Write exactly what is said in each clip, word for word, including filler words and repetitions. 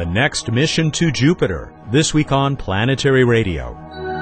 the next mission to Jupiter, this week on Planetary Radio.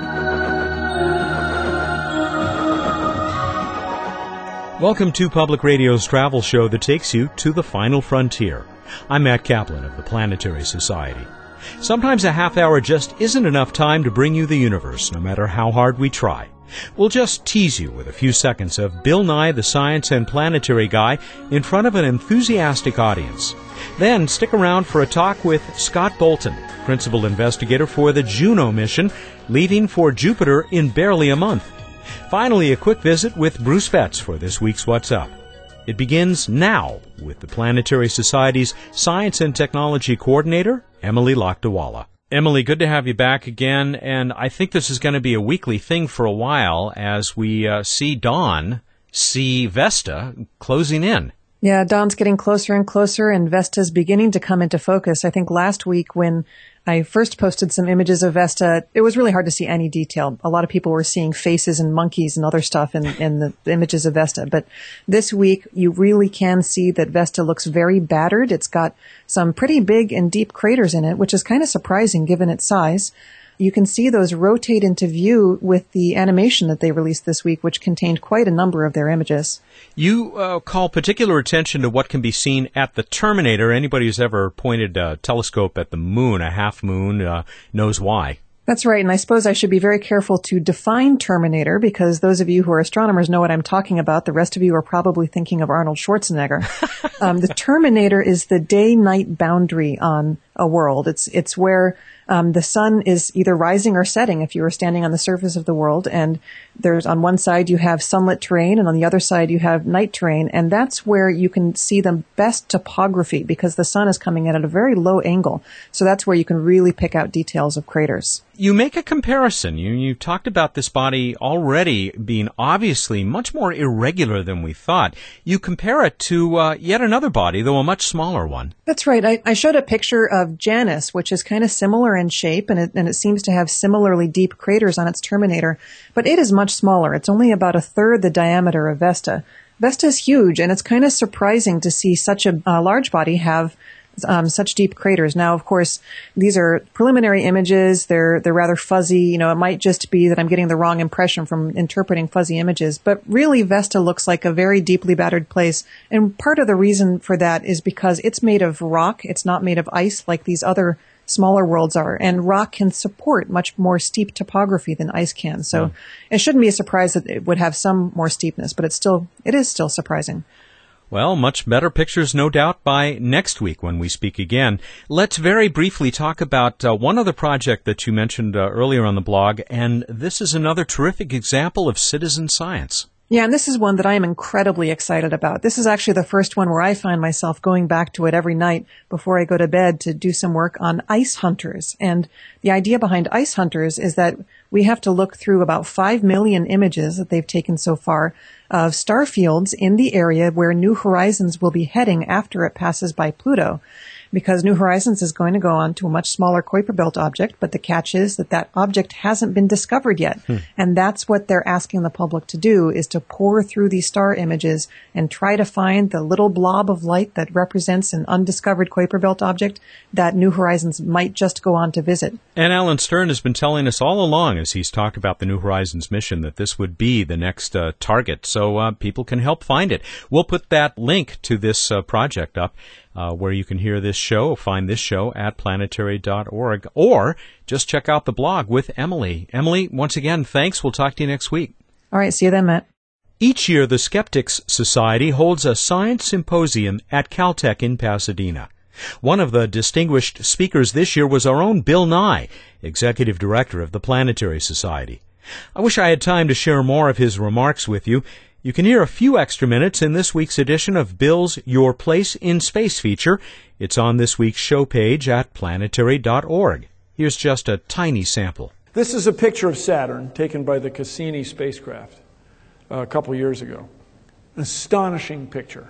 Welcome to Public Radio's travel show that takes you to the final frontier. I'm Matt Kaplan of the Planetary Society. Sometimes a half hour just isn't enough time to bring you the universe, no matter how hard we try. We'll just tease you with a few seconds of Bill Nye, the Science and Planetary Guy, in front of an enthusiastic audience. Then stick around for a talk with Scott Bolton, principal investigator for the Juno mission, leaving for Jupiter in barely a month. Finally, a quick visit with Bruce Betts for this week's What's Up. It begins now with the Planetary Society's Science and Technology Coordinator, Emily Lakdawalla. Emily, good to have you back again, and I think this is going to be a weekly thing for a while as we uh, see Dawn, see Vesta closing in. Yeah, Dawn's getting closer and closer, and Vesta's beginning to come into focus. I think last week when I first posted some images of Vesta, it was really hard to see any detail. A lot of people were seeing faces and monkeys and other stuff in, in the, the images of Vesta. But this week, you really can see that Vesta looks very battered. It's got some pretty big and deep craters in it, which is kind of surprising given its size. You can see those rotate into view with the animation that they released this week, which contained quite a number of their images. You uh, call particular attention to what can be seen at the Terminator. Anybody who's ever pointed a telescope at the moon, a half moon, uh, knows why. That's right, and I suppose I should be very careful to define Terminator, because those of you who are astronomers know what I'm talking about. The rest of you are probably thinking of Arnold Schwarzenegger. um, the Terminator is the day-night boundary on a world. It's it's where um, the sun is either rising or setting if you are standing on the surface of the world, and there's on one side you have sunlit terrain, and on the other side you have night terrain, and that's where you can see the best topography because the sun is coming in at a very low angle. So that's where you can really pick out details of craters. You make a comparison. You you talked about this body already being obviously much more irregular than we thought. You compare it to uh, yet another body, though a much smaller one. That's right. I, I showed a picture of Janus, which is kind of similar in shape, and it, and it seems to have similarly deep craters on its terminator, but it is much smaller. It's only about a third the diameter of Vesta. Vesta is huge, and it's kind of surprising to see such a, a large body have Um, such deep craters. Now, of course, these are preliminary images. They're they're rather fuzzy. You know, it might just be that I'm getting the wrong impression from interpreting fuzzy images. But really, Vesta looks like a very deeply battered place. And part of the reason for that is because it's made of rock. It's not made of ice like these other smaller worlds are. And rock can support much more steep topography than ice can. So yeah. It shouldn't be a surprise that it would have some more steepness, but it's still it is still surprising. Well, much better pictures, no doubt, by next week when we speak again. Let's very briefly talk about uh, one other project that you mentioned uh, earlier on the blog, and this is another terrific example of citizen science. Yeah, and this is one that I am incredibly excited about. This is actually the first one where I find myself going back to it every night before I go to bed to do some work on ice hunters. And the idea behind ice hunters is that we have to look through about five million images that they've taken so far of star fields in the area where New Horizons will be heading after it passes by Pluto. Because New Horizons is going to go on to a much smaller Kuiper Belt object, but the catch is that that object hasn't been discovered yet. Hmm. And that's what they're asking the public to do, is to pour through these star images and try to find the little blob of light that represents an undiscovered Kuiper Belt object that New Horizons might just go on to visit. And Alan Stern has been telling us all along, as he's talked about the New Horizons mission, that this would be the next uh, target, so uh, people can help find it. We'll put that link to this uh, project up Uh, where you can hear this show, find this show at planetary dot org, or just check out the blog with Emily. Emily, once again, thanks. We'll talk to you next week. All right, see you then, Matt. Each year, the Skeptics Society holds a science symposium at Caltech in Pasadena. One of the distinguished speakers this year was our own Bill Nye, Executive Director of the Planetary Society. I wish I had time to share more of his remarks with you. You can hear a few extra minutes in this week's edition of Bill's Your Place in Space feature. It's on this week's show page at planetary dot org. Here's just a tiny sample. This is a picture of Saturn taken by the Cassini spacecraft uh, a couple years ago. An astonishing picture.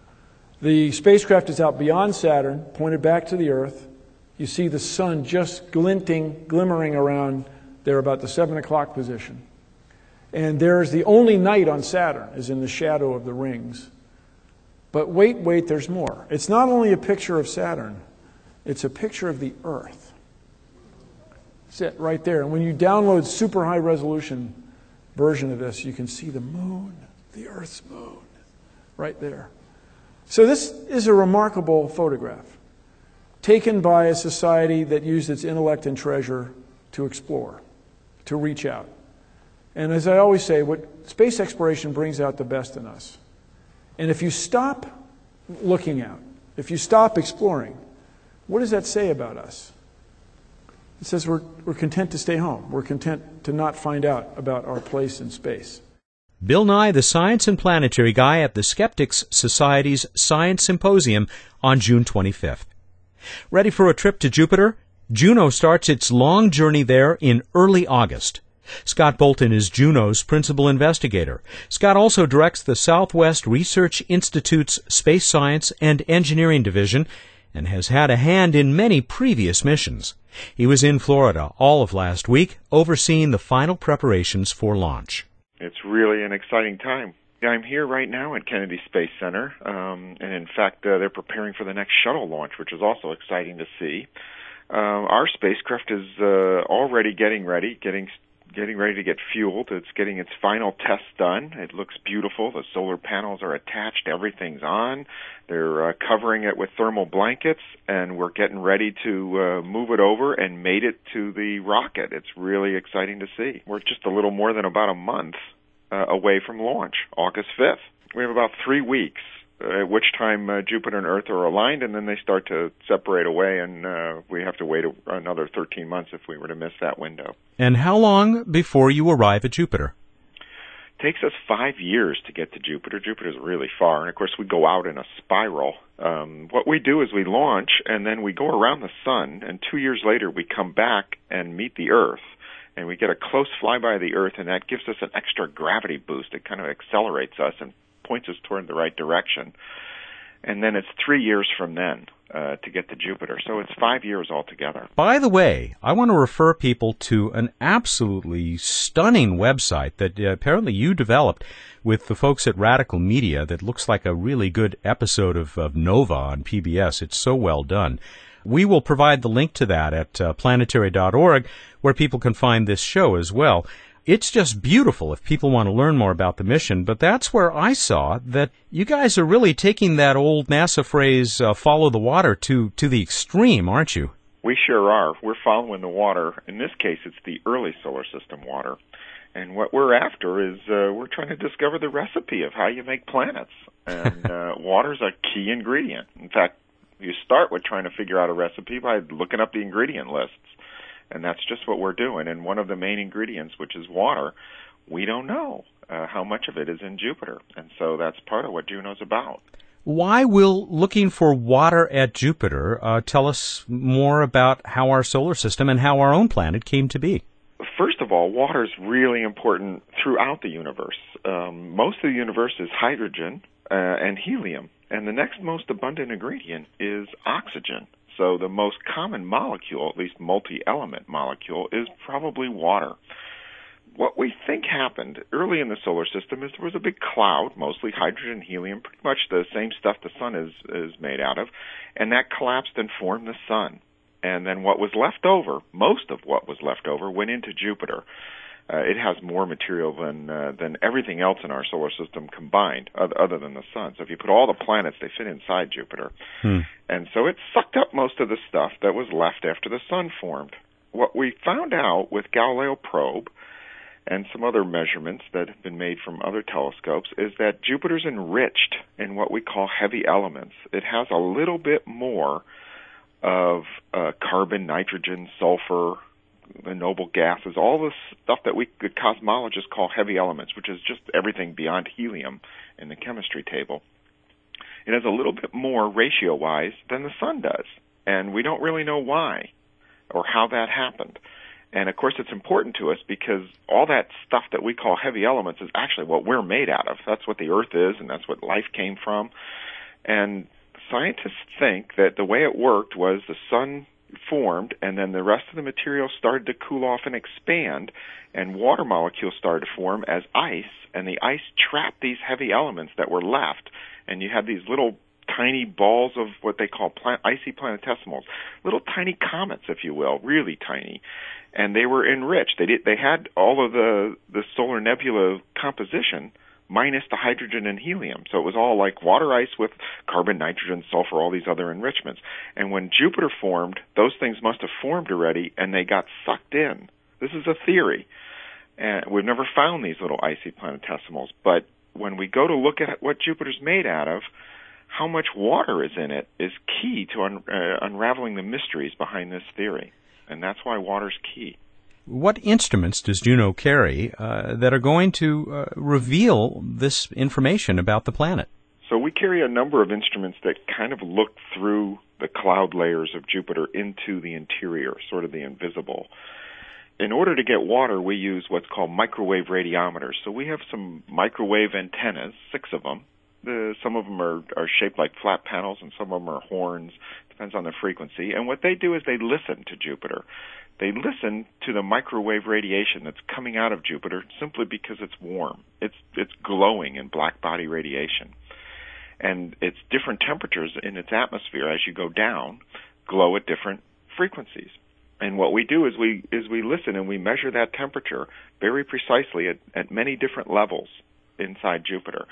The spacecraft is out beyond Saturn, pointed back to the Earth. You see the sun just glinting, glimmering around there about the seven o'clock position. And there's the only night on Saturn is in the shadow of the rings. But wait, wait, there's more. It's not only a picture of Saturn. It's a picture of the Earth. It's it right there. And when you download super high resolution version of this, you can see the moon, the Earth's moon, right there. So this is a remarkable photograph taken by a society that used its intellect and treasure to explore, to reach out. And as I always say, what space exploration brings out the best in us. And if you stop looking out, if you stop exploring, what does that say about us? It says we're, we're content to stay home. We're content to not find out about our place in space. Bill Nye, the science and planetary guy at the Skeptics Society's Science Symposium on June twenty-fifth. Ready for a trip to Jupiter? Juno starts its long journey there in early August. Scott Bolton is Juno's principal investigator. Scott also directs the Southwest Research Institute's Space Science and Engineering Division and has had a hand in many previous missions. He was in Florida all of last week, overseeing the final preparations for launch. It's really an exciting time. I'm here right now at Kennedy Space Center, um, and in fact, uh, they're preparing for the next shuttle launch, which is also exciting to see. Uh, our spacecraft is uh, already getting ready, getting getting ready to get fueled. It's getting its final tests done. It looks beautiful. The solar panels are attached. Everything's on. They're uh, covering it with thermal blankets, and we're getting ready to uh, move it over and mate it to the rocket. It's really exciting to see. We're just a little more than about a month uh, away from launch, August fifth. We have about three weeks, uh, at which time uh, Jupiter and Earth are aligned, and then they start to separate away, and uh, we have to wait a, another thirteen months if we were to miss that window. And how long before you arrive at Jupiter? It takes us five years to get to Jupiter. Jupiter's really far, and of course we go out in a spiral. Um, what we do is we launch, and then we go around the sun, and two years later we come back and meet the Earth. And we get a close flyby of the Earth, and that gives us an extra gravity boost. It kind of accelerates us and points us toward the right direction. And then it's three years from then uh, to get to Jupiter. So it's five years altogether. By the way, I want to refer people to an absolutely stunning website that uh, apparently you developed with the folks at Radical Media that looks like a really good episode of, of Nova on P B S. It's so well done. We will provide the link to that at uh, planetary dot org, where people can find this show as well. It's just beautiful if people want to learn more about the mission, but that's where I saw that you guys are really taking that old NASA phrase, uh, follow the water, to, to the extreme, aren't you? We sure are. We're following the water. In this case, it's the early solar system water. And what we're after is uh, we're trying to discover the recipe of how you make planets. And uh, water's a key ingredient. In fact, you start with trying to figure out a recipe by looking up the ingredient lists. And that's just what we're doing. And one of the main ingredients, which is water, we don't know uh, how much of it is in Jupiter. And so that's part of what Juno's about. Why will looking for water at Jupiter uh, tell us more about how our solar system and how our own planet came to be? First of all, water is really important throughout the universe. Um, most of the universe is hydrogen uh, and helium. And the next most abundant ingredient is oxygen. So the most common molecule, at least multi-element molecule, is probably water. What we think happened early in the solar system is there was a big cloud, mostly hydrogen and helium, pretty much the same stuff the sun is, is made out of, and that collapsed and formed the sun. And then what was left over, most of what was left over, went into Jupiter. Uh, it has more material than uh, than everything else in our solar system combined, other, other than the sun. So if you put all the planets, they fit inside Jupiter. Hmm. And so it sucked up most of the stuff that was left after the sun formed. What we found out with Galileo probe and some other measurements that have been made from other telescopes is that Jupiter's enriched in what we call heavy elements. It has a little bit more of uh, carbon, nitrogen, sulfur, the noble gases, all the stuff that we the cosmologists call heavy elements, which is just everything beyond helium in the chemistry table. It has a little bit more ratio-wise than the sun does, and we don't really know why or how that happened. And, of course, it's important to us because all that stuff that we call heavy elements is actually what we're made out of. That's what the Earth is, and that's what life came from. And scientists think that the way it worked was the sun formed, and then the rest of the material started to cool off and expand, and water molecules started to form as ice, and the ice trapped these heavy elements that were left, and you had these little tiny balls of what they call plan- icy planetesimals, little tiny comets, if you will, really tiny. And they were enriched. They did. They had all of the, the solar nebula composition minus the hydrogen and helium. So it was all like water ice with carbon, nitrogen, sulfur, all these other enrichments. And when Jupiter formed, those things must have formed already, and they got sucked in. This is a theory. And we've never found these little icy planetesimals. But when we go to look at what Jupiter's made out of, how much water is in it is key to un- uh, unraveling the mysteries behind this theory. And that's why water's key. What instruments does Juno carry uh, that are going to uh, reveal this information about the planet? So we carry a number of instruments that kind of look through the cloud layers of Jupiter into the interior, sort of the invisible. In order to get water, we use what's called microwave radiometers. So we have some microwave antennas, six of them. The, some of them are, are shaped like flat panels, and some of them are horns. Depends on the frequency. And what they do is they listen to Jupiter. They listen to the microwave radiation that's coming out of Jupiter simply because it's warm. It's it's glowing in black body radiation. And it's different temperatures in its atmosphere as you go down, glow at different frequencies. And what we do is we is we listen and we measure that temperature very precisely at, at many different levels inside Jupiter.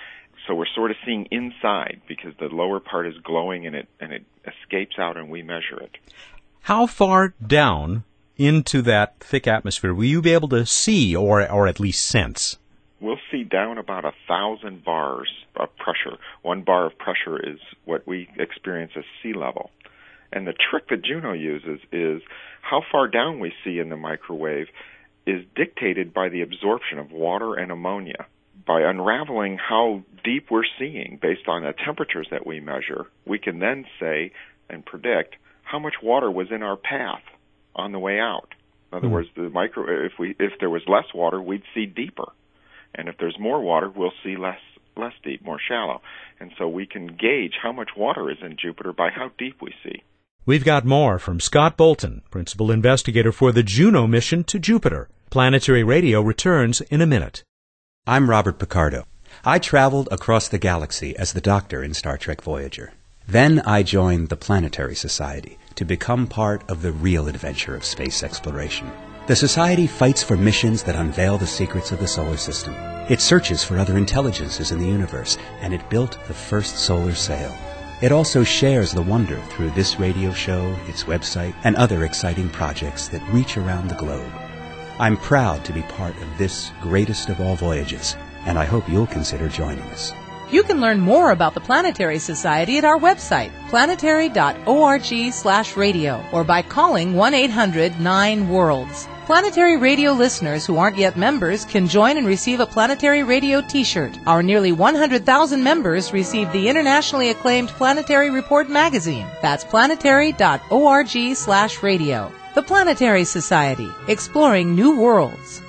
So we're sort of seeing inside because the lower part is glowing and it and it escapes out and we measure it. How far down into that thick atmosphere will you be able to see or or at least sense? We'll see down about a thousand bars of pressure. One bar of pressure is what we experience as sea level. And the trick that Juno uses is how far down we see in the microwave is dictated by the absorption of water and ammonia. By unraveling how deep we're seeing based on the temperatures that we measure, we can then say and predict how much water was in our path on the way out. In other mm. words, the micro if we if there was less water, we'd see deeper. And if there's more water, we'll see less less deep, more shallow. And so we can gauge how much water is in Jupiter by how deep we see. We've got more from Scott Bolton, principal investigator for the Juno mission to Jupiter. Planetary Radio returns in a minute. I'm Robert Picardo. I traveled across the galaxy as the Doctor in Star Trek Voyager. Then I joined the Planetary Society to become part of the real adventure of space exploration. The Society fights for missions that unveil the secrets of the solar system. It searches for other intelligences in the universe, and it built the first solar sail. It also shares the wonder through this radio show, its website, and other exciting projects that reach around the globe. I'm proud to be part of this greatest of all voyages, and I hope you'll consider joining us. You can learn more about the Planetary Society at our website, planetary dot org slash radio, or by calling one eight hundred nine worlds. Planetary Radio listeners who aren't yet members can join and receive a Planetary Radio t-shirt. Our nearly one hundred thousand members receive the internationally acclaimed Planetary Report magazine. That's planetary dot org slash radio. The Planetary Society, exploring new worlds.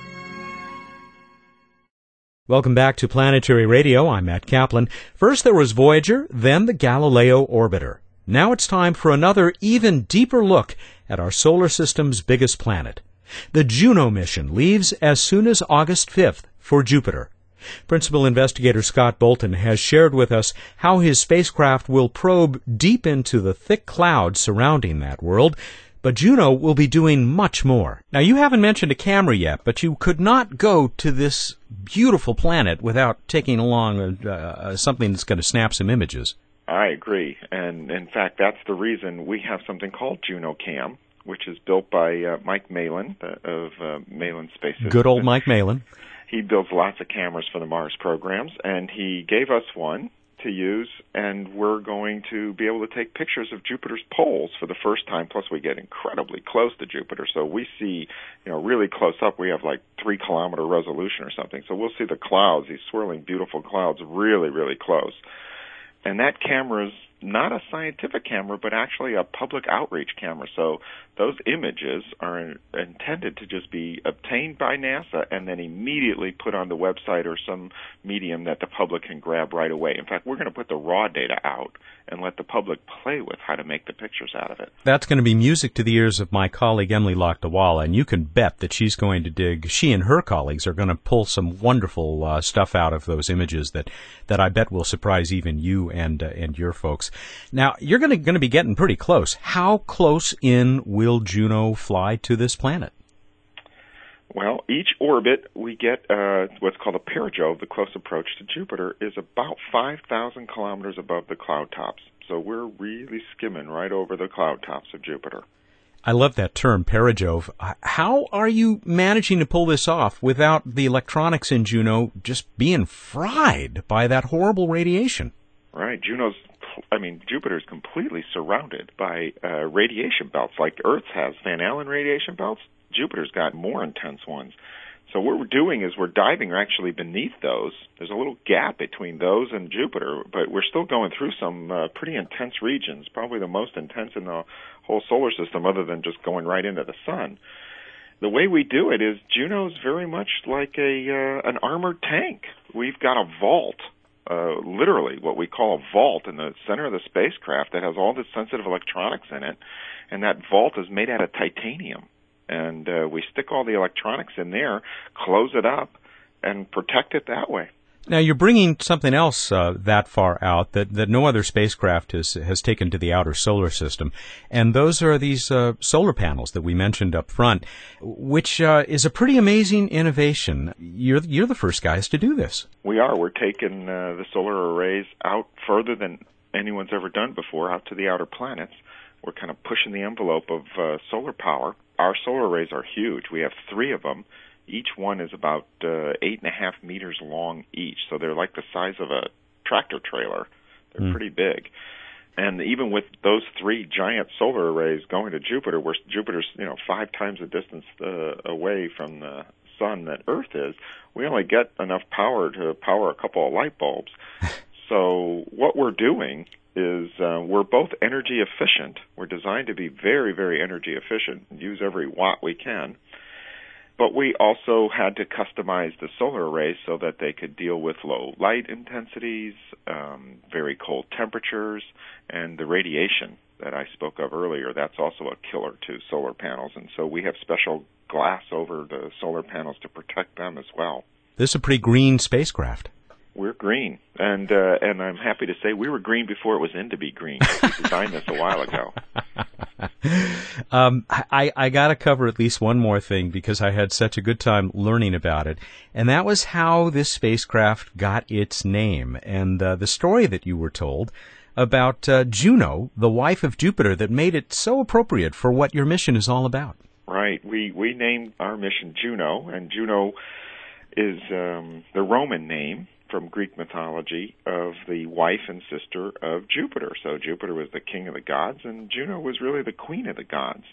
Welcome back to Planetary Radio. I'm Matt Kaplan. First there was Voyager, then the Galileo orbiter. Now it's time for another even deeper look at our solar system's biggest planet. The Juno mission leaves as soon as August fifth for Jupiter. Principal investigator Scott Bolton has shared with us how his spacecraft will probe deep into the thick clouds surrounding that world. But Juno will be doing much more. Now, you haven't mentioned a camera yet, but you could not go to this beautiful planet without taking along a, uh, something that's going to snap some images. I agree. And, in fact, that's the reason we have something called JunoCam, which is built by uh, Mike Malin of uh, Malin Space Systems. Good old Mike Malin. He builds lots of cameras for the Mars programs, and he gave us one to use, and we're going to be able to take pictures of Jupiter's poles for the first time. Plus, we get incredibly close to Jupiter, so we see, you know, really close up. We have like three kilometer resolution or something, so we'll see the clouds, these swirling, beautiful clouds, really, really close. And that camera is not a scientific camera, but actually a public outreach camera. So those images are in, intended to just be obtained by NASA and then immediately put on the website or some medium that the public can grab right away. In fact, we're going to put the raw data out and let the public play with how to make the pictures out of it. That's going to be music to the ears of my colleague Emily Lakdawala, and you can bet that she's going to dig, she and her colleagues are going to pull some wonderful uh, stuff out of those images that, that I bet will surprise even you and uh, and your folks. Now, you're going to, going to be getting pretty close. How close in will Juno fly to this planet? Well, each orbit we get uh, what's called a perijove, the close approach to Jupiter, is about five thousand kilometers above the cloud tops. So we're really skimming right over the cloud tops of Jupiter. I love that term, perijove. How are you managing to pull this off without the electronics in Juno just being fried by that horrible radiation? Right. Juno's, I mean, Jupiter's completely surrounded by uh, radiation belts like Earth has Van Allen radiation belts. Jupiter's got more intense ones. So what we're doing is we're diving actually beneath those. There's a little gap between those and Jupiter, but we're still going through some uh, pretty intense regions, probably the most intense in the whole solar system other than just going right into the sun. The way we do it is Juno's very much like a uh, an armored tank. We've got a vault, uh, literally what we call a vault in the center of the spacecraft that has all the sensitive electronics in it, and that vault is made out of titanium. And uh, we stick all the electronics in there, close it up, and protect it that way. Now, you're bringing something else uh, that far out that, that no other spacecraft has, has taken to the outer solar system, and those are these uh, solar panels that we mentioned up front, which uh, is a pretty amazing innovation. You're, you're the first guys to do this. We are. We're taking uh, the solar arrays out further than anyone's ever done before, out to the outer planets. We're kind of pushing the envelope of uh, solar power. Our solar arrays are huge. We have three of them. Each one is about uh, eight and a half meters long each, so they're like the size of a tractor trailer. They're mm. pretty big. And even with those three giant solar arrays going to Jupiter, where Jupiter's you know five times the distance uh, away from the sun that Earth is, we only get enough power to power a couple of light bulbs. So what we're doing is uh, we're both energy efficient. We're designed to be very, very energy efficient and use every watt we can. But we also had to customize the solar arrays so that they could deal with low light intensities, um, very cold temperatures, and the radiation that I spoke of earlier. That's also a killer to solar panels. And so we have special glass over the solar panels to protect them as well. This is a pretty green spacecraft. We're green, and uh, and I'm happy to say we were green before it was in to be green. We designed this a while ago. um, I, I got to cover at least one more thing because I had such a good time learning about it, and that was how this spacecraft got its name, and uh, the story that you were told about uh, Juno, the wife of Jupiter, that made it so appropriate for what your mission is all about. Right. We, we named our mission Juno, and Juno is um, the Roman name from Greek mythology of the wife and sister of Jupiter. So Jupiter was the king of the gods, and Juno was really the queen of the gods.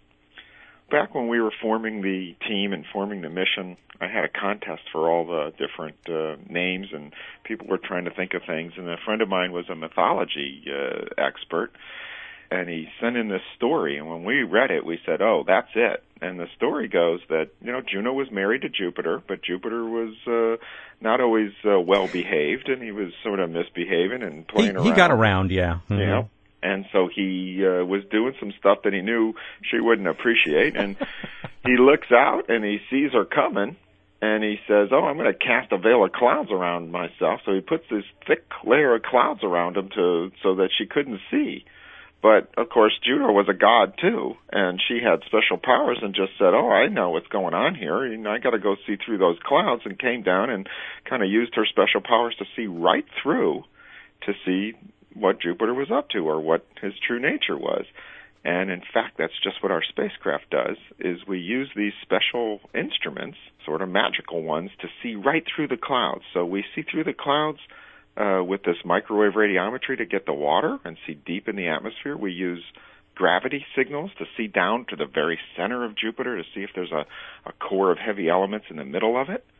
Back when we were forming the team and forming the mission, I had a contest for all the different uh, names, and people were trying to think of things. And a friend of mine was a mythology uh, expert, and he sent in this story. And when we read it, we said, oh, that's it. And the story goes that, you know, Juno was married to Jupiter, but Jupiter was uh, not always uh, well-behaved, and he was sort of misbehaving and playing he, around. He got around, yeah. Mm-hmm. You know? And so he uh, was doing some stuff that he knew she wouldn't appreciate, and he looks out and he sees her coming, and he says, oh, I'm going to cast a veil of clouds around myself. So he puts this thick layer of clouds around him to so that she couldn't see. But, of course, Juno was a god, too, and she had special powers and just said, oh, I know what's going on here, and I got to go see through those clouds, and came down and kind of used her special powers to see right through to see what Jupiter was up to or what his true nature was. And, in fact, that's just what our spacecraft does, is we use these special instruments, sort of magical ones, to see right through the clouds. So we see through the clouds Uh, with this microwave radiometry to get the water and see deep in the atmosphere. We use gravity signals to see down to the very center of Jupiter to see if there's a, a core of heavy elements in the middle of it.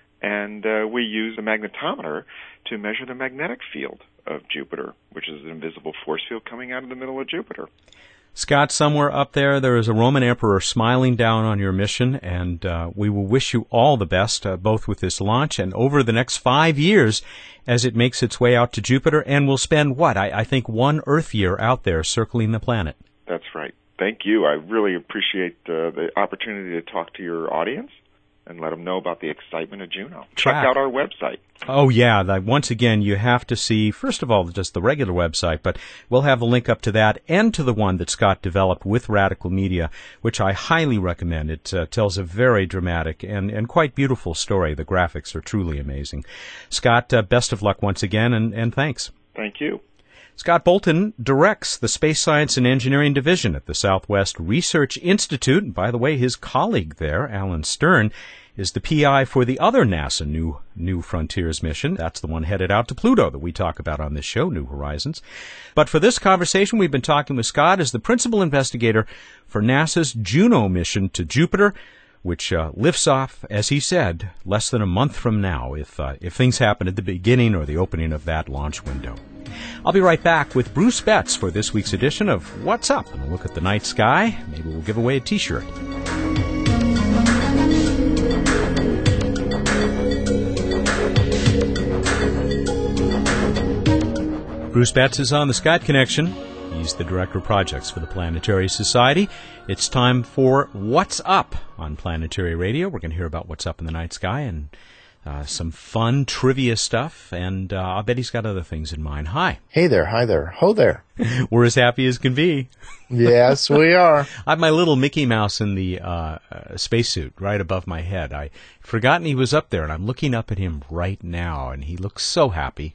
And uh, we use a magnetometer to measure the magnetic field of Jupiter, which is an invisible force field coming out of the middle of Jupiter. Scott, somewhere up there, there is a Roman emperor smiling down on your mission, and uh, we will wish you all the best, uh, both with this launch and over the next five years as it makes its way out to Jupiter, and we'll spend, what, I, I think one Earth year out there circling the planet. That's right. Thank you. I really appreciate uh, the opportunity to talk to your audience and let them know about the excitement of Juno. Check Track. out our website. Oh, yeah. That, once again, you have to see, first of all, just the regular website, but we'll have a link up to that and to the one that Scott developed with Radical Media, which I highly recommend. It uh, tells a very dramatic and, and quite beautiful story. The graphics are truly amazing. Scott, uh, best of luck once again, and, and thanks. Thank you. Scott Bolton directs the Space Science and Engineering Division at the Southwest Research Institute. And by the way, his colleague there, Alan Stern, is the P I for the other NASA New New Frontiers mission. That's the one headed out to Pluto that we talk about on this show, New Horizons. But for this conversation, we've been talking with Scott as the principal investigator for NASA's Juno mission to Jupiter, which uh, lifts off, as he said, less than a month from now, if uh, if things happen at the beginning or the opening of that launch window. I'll be right back with Bruce Betts for this week's edition of What's Up? And a look at the night sky. Maybe we'll give away a T-shirt. Bruce Betts is on the Skype connection. He's the Director of Projects for the Planetary Society. It's time for What's Up on Planetary Radio. We're going to hear about what's up in the night sky and uh, some fun trivia stuff, and uh, I'll bet he's got other things in mind. Hi. Hey there, hi there, ho there. We're as happy as can be. Yes, we are. I have my little Mickey Mouse in the uh, uh, spacesuit right above my head. I'd forgotten he was up there, and I'm looking up at him right now, and he looks so happy.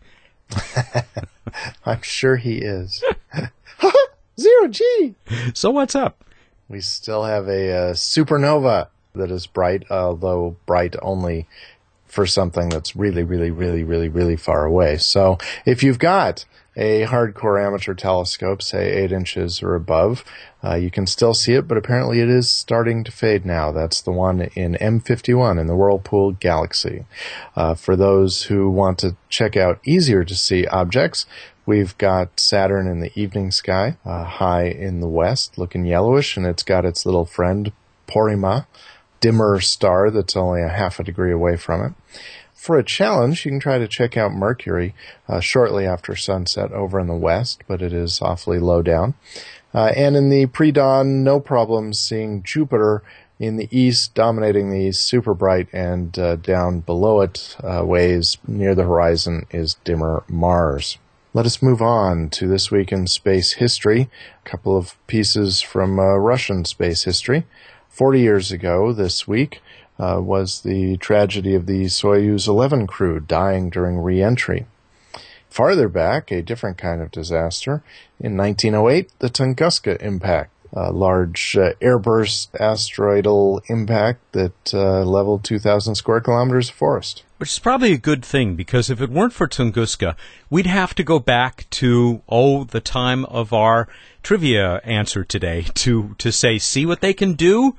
I'm sure he is. Zero G! So what's up? We still have a uh, supernova that is bright, although bright only for something that's really, really, really, really, really far away. So if you've got a hardcore amateur telescope, say eight inches or above, uh, you can still see it, but apparently it is starting to fade now. That's the one in M fifty-one in the Whirlpool Galaxy. Uh, for those who want to check out easier to see objects, we've got Saturn in the evening sky, uh, high in the west, looking yellowish, and it's got its little friend, Porrima, dimmer star that's only a half a degree away from it. For a challenge, you can try to check out Mercury uh, shortly after sunset over in the west, but it is awfully low down. Uh, and in the pre-dawn, no problem seeing Jupiter in the east, dominating the super bright, and uh, down below it, uh, ways near the horizon, is dimmer Mars. Let us move on to This Week in Space History, a couple of pieces from uh, Russian space history. Forty years ago this week uh, was the tragedy of the Soyuz eleven crew dying during re-entry. Farther back, a different kind of disaster. In nineteen oh eight, the Tunguska impact, a large uh, airburst asteroidal impact that uh, leveled two thousand square kilometers of forest. Which is probably a good thing, because if it weren't for Tunguska, we'd have to go back to, oh, the time of our trivia answer today to, to say, see what they can do?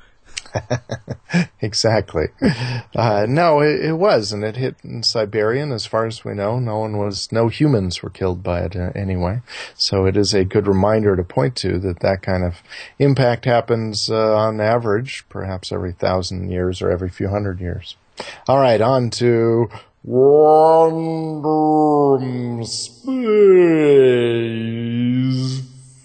Exactly. Uh, no, it, it was, and it hit in Siberia, and as far as we know, no one was, no humans were killed by it uh, anyway. So it is a good reminder to point to that that kind of impact happens uh, on average, perhaps every thousand years or every few hundred years. All right, on to Random Space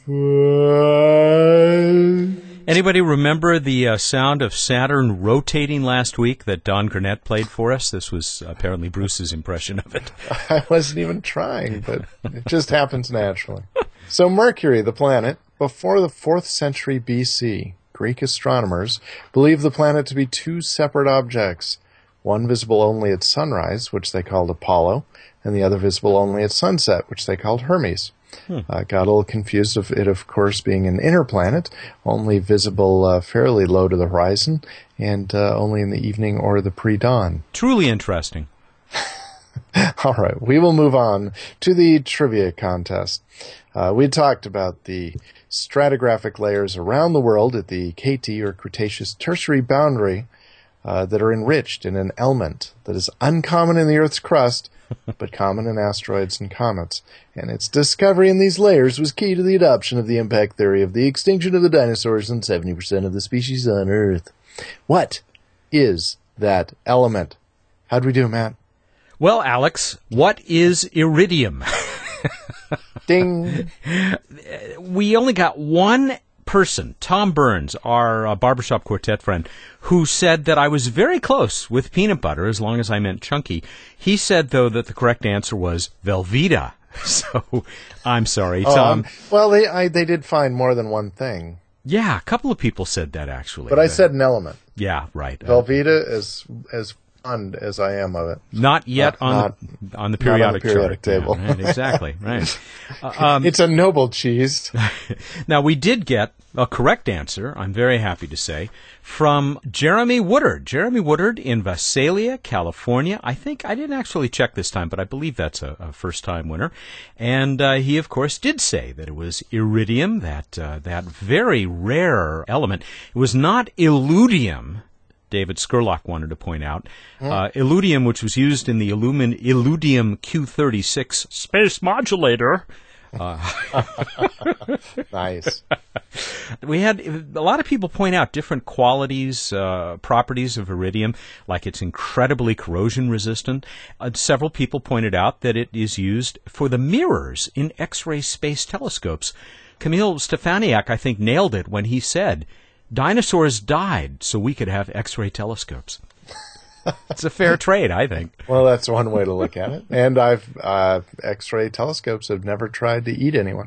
Five. Anybody remember the uh, sound of Saturn rotating last week that Don Gurnett played for us? This was apparently Bruce's impression of it. I wasn't even trying, but it just happens naturally. So Mercury, the planet, before the fourth century B C, Greek astronomers believed the planet to be two separate objects, one visible only at sunrise, which they called Apollo, and the other visible only at sunset, which they called Hermes. Hmm. Uh, got a little confused of it, of course, being an inner planet, only visible uh, fairly low to the horizon, and uh, only in the evening or the pre-dawn. Truly interesting. All right, we will move on to the trivia contest. Uh, we talked about the stratigraphic layers around the world at the K T, or Cretaceous Tertiary boundary, uh, that are enriched in an element that is uncommon in the Earth's crust, but common in asteroids and comets. And its discovery in these layers was key to the adoption of the impact theory of the extinction of the dinosaurs and seventy percent of the species on Earth. What is that element? How'd we do, Matt? Well, Alex, what is iridium? Ding! We only got one person, Tom Burns, our uh, barbershop quartet friend, who said that I was very close with peanut butter, as long as I meant chunky. He said, though, that the correct answer was Velveeta. So, I'm sorry, Oh, Tom. um, well, they I, they did find more than one thing. Yeah, a couple of people said that, actually. But I Uh, said an element. Yeah, right. Uh, Velveeta, as as fond as I am of it. Not yet Not- on, not- the, on the periodic, not on the periodic chart. table. Yeah, right, exactly, right. Uh, um, It's a noble cheese. Now, we did get a correct answer, I'm very happy to say, from Jeremy Woodard. Jeremy Woodard in Visalia, California. I think, I didn't actually check this time, but I believe that's a, a first-time winner. And uh, he, of course, did say that it was iridium, that, uh, that very rare element. It was not illudium, David Skurlock wanted to point out. Uh, illudium, which was used in the Illumin- Illudium Q thirty-six space modulator. Nice. We had a lot of people point out different qualities, uh, properties of iridium, like it's incredibly corrosion resistant. Uh, several people pointed out that it is used for the mirrors in X-ray space telescopes. Camille Stefaniak, I think, nailed it when he said, dinosaurs died so we could have X-ray telescopes. It's a fair trade, I think. Well, that's one way to look at it. And I've uh, X-ray telescopes have never tried to eat anyone.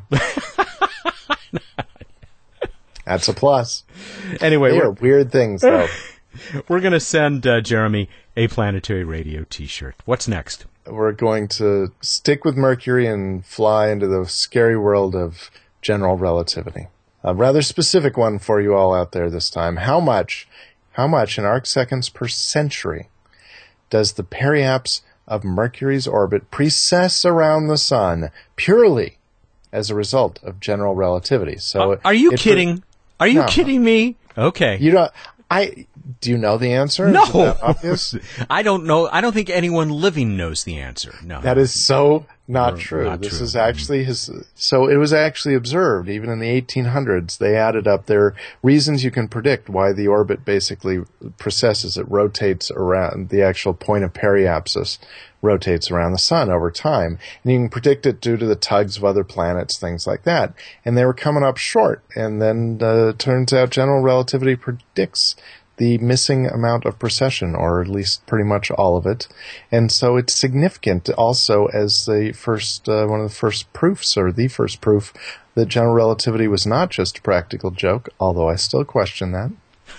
That's a plus. Anyway, They we're, are weird things, though. we're going to send uh, Jeremy a Planetary Radio t-shirt. What's next? We're going to stick with Mercury and fly into the scary world of general relativity. A rather specific one for you all out there this time. How much, how much in arc seconds per century does the periapse of Mercury's orbit precess around the sun purely as a result of general relativity? So, Uh, are you it- kidding? Are you No. kidding me? Okay. You don't. I do you know the answer? No. Is it that obvious? I don't know. I don't think anyone living knows the answer. No. That is so not Or true. not this true. is actually his. So it was actually observed even in the eighteen hundreds. They added up their reasons you can predict why the orbit basically precesses. It rotates around the actual point of periapsis, rotates around the sun over time, and you can predict it due to the tugs of other planets, things like that. And they were coming up short. And then uh, it turns out general relativity predicts the missing amount of precession, or at least pretty much all of it. And so it's significant also as the first, uh, one of the first proofs, or the first proof, that general relativity was not just a practical joke, although I still question that.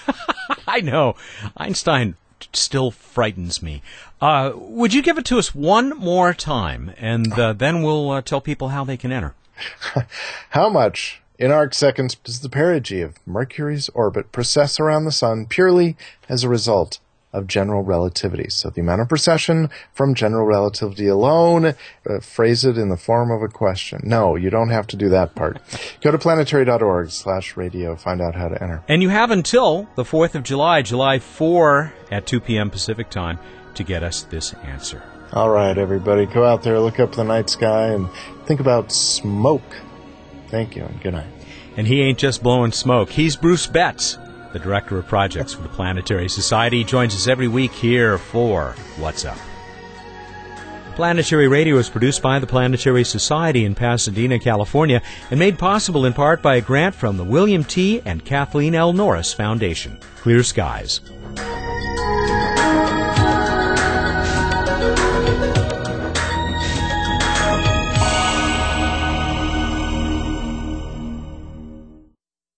I know. Einstein still frightens me. Uh, would you give it to us one more time, and uh, then we'll uh, tell people how they can enter. How much in arc seconds does the perigee of Mercury's orbit precess around the sun purely as a result of general relativity? So the amount of precession from general relativity alone, uh, phrase it in the form of a question. No, you don't have to do that part. Go to planetary.org slash radio, find out how to enter. And you have until the fourth of July, July fourth at two p.m. Pacific time, to get us this answer. All right, everybody, go out there, look up the night sky, and think about smoke. Thank you, and good night. And he ain't just blowing smoke. He's Bruce Betts, the Director of Projects for the Planetary Society. He joins us every week here for What's Up. Planetary Radio is produced by the Planetary Society in Pasadena, California, and made possible in part by a grant from the William T. and Kathleen L. Norris Foundation. Clear skies.